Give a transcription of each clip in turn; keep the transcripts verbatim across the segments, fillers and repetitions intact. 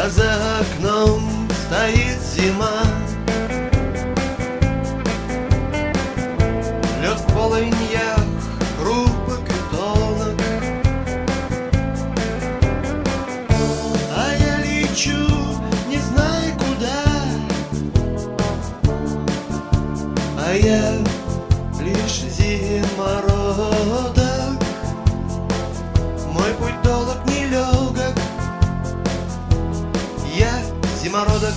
а за окном стоит зима. Лед в полыньях хрупок и тонок, а я лечу, не знаю куда, а я лишь зимородок. Мой путь долг нелегок, я зимородок.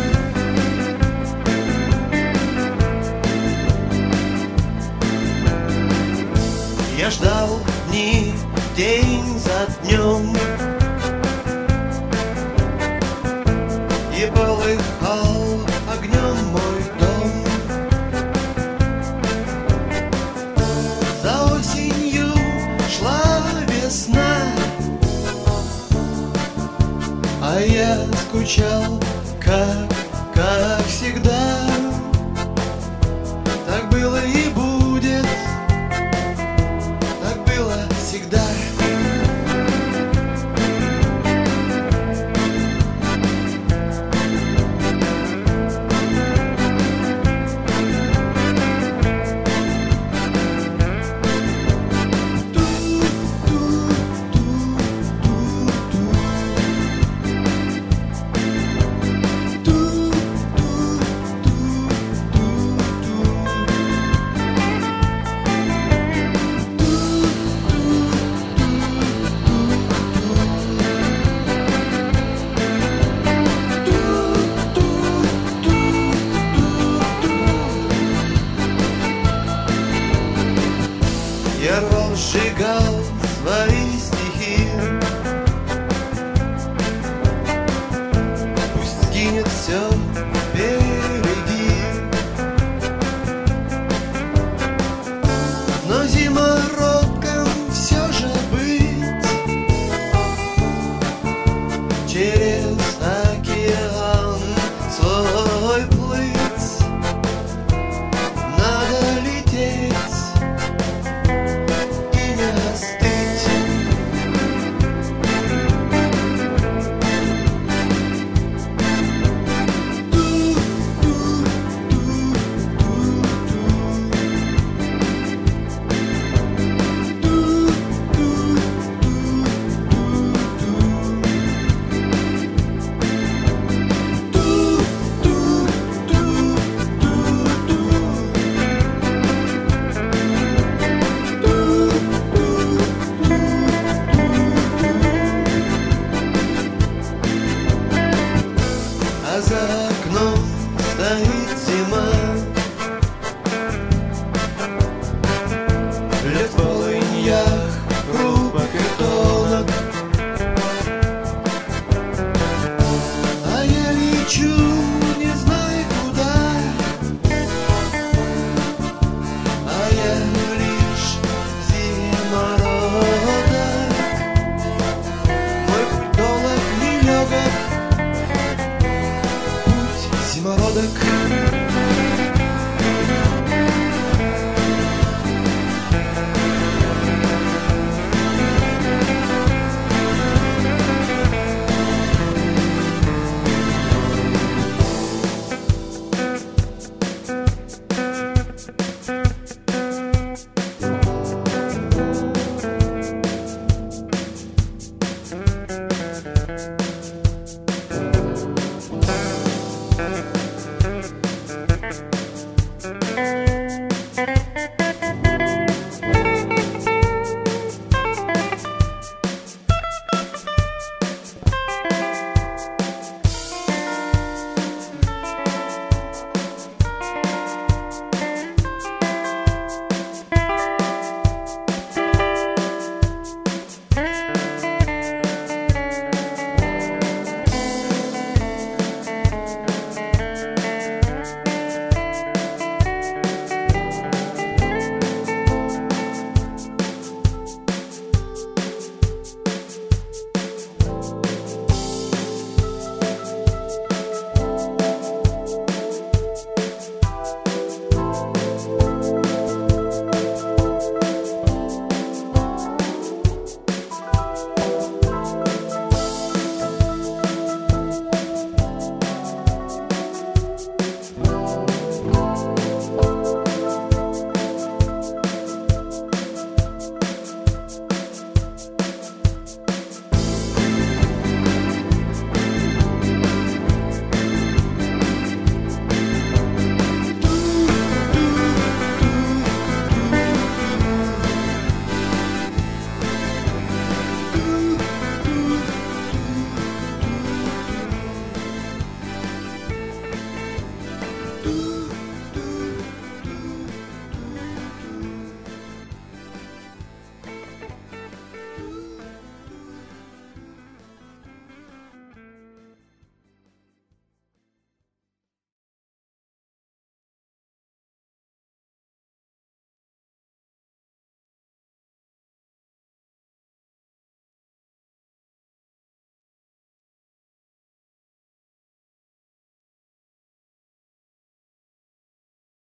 Я ждал дни, день за днем, и полыхал огнем мой дом. За осенью шла весна, а я скучал, как, как всегда. Так было и будет, так было всегда. Я рвал, сжигал свои стихи. Пусть сгинет все впереди, но зимородком все же быть. Через океан свой плыть, надо лететь и не остыть. А за окном стоит зима, лед в полыньях хрупок и тонок, а я лечу, не знаю куда, а я лишь зимородок. Мой путь долг нелегок, зимородок.